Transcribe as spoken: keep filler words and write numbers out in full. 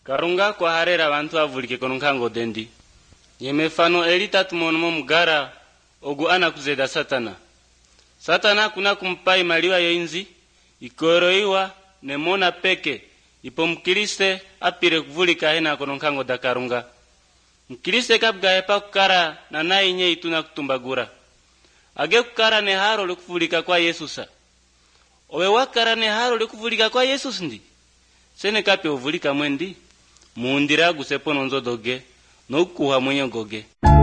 Karunga kwa harera abantu avulike kononkango dendi. Yemefano elita tumonomo mugara ogu ana kuzeda satana. Satana kuna kumpai maliwa yoinzi, ikoroiwa nemona peke, ipo mkiliste apire kuvulika hena kononkango da karunga. Mkiliste kapga hepa kukara na nai nye ituna kutumbagura. Age kukara ne haro le kuvulika kwa Yesusa. Owe wakara ne haro le kuvulika kwa Yesus ndi. Sene kape uvulika mwendi. Muundira gusepo nonzo doge, no kuha mwenye goge.